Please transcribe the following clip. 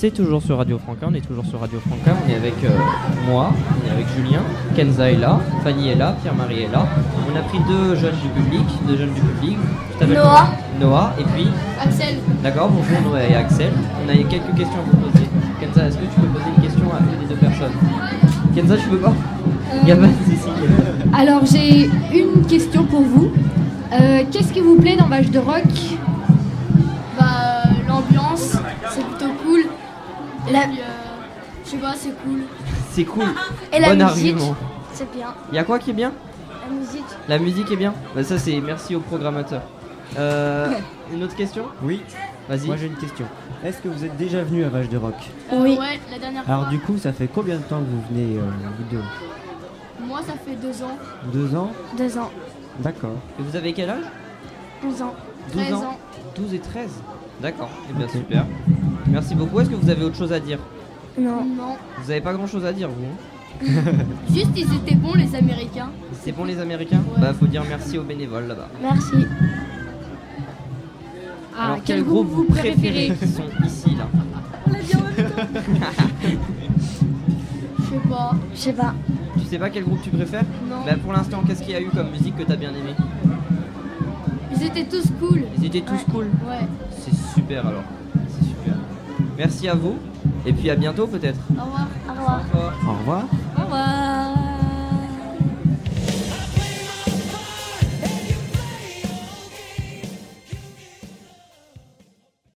C'est toujours sur Radio Franca, on est toujours sur Radio Franca, on est avec moi, on est avec Julien, Kenza est là, Fanny est là, Pierre-Marie est là. On a pris deux jeunes du public. Tu t'appelles Noah. Noah, et puis Axel. D'accord, bonjour Noah et Axel. On a quelques questions à vous poser. Kenza, est-ce que tu peux poser une question à une des deux personnes? Kenza, tu peux pas? Gamin, si. Alors j'ai une question pour vous. Qu'est-ce qui vous plaît dans Vache de Rock? Bah, l'ambiance, c'est plutôt cool. Et La- puis, je sais pas, c'est cool. C'est cool. Et la Bon musique, argument. c'est bien. Il y a quoi qui est bien? La musique. La musique est bien? Bah ça c'est merci au programmateur. Une autre question? Oui, Vas-y. moi j'ai une question. Est-ce que vous êtes déjà venu à Vache de Rock? Oui. Ouais, la dernière Alors fois. du coup, ça fait combien de temps que vous venez vous deux? Moi, ça fait 2 ans. 2 ans? 2 ans. D'accord. Et vous avez quel âge? 11 ans. 12 13 ans. ans. 12 et 13. D'accord, et bien Ok. super. Merci beaucoup. Est-ce que vous avez autre chose à dire? Non. Non. Vous avez pas grand chose à dire vous hein? Juste, ils étaient bons, les Américains. C'est bon les Américains? Ouais. Bah faut dire merci aux bénévoles là-bas. Merci. Alors quel groupe vous préférez qui sont ici là? Je sais pas. Je sais pas. Tu sais pas quel groupe tu préfères? Non. Bah pour l'instant qu'est-ce qu'il y a eu comme musique que t'as bien aimé? Ils étaient tous cool. Ils étaient tous cool. Ouais. C'est super alors. C'est super. Merci à vous. Et puis à bientôt peut-être. Au revoir. Au revoir. Au revoir. Au revoir.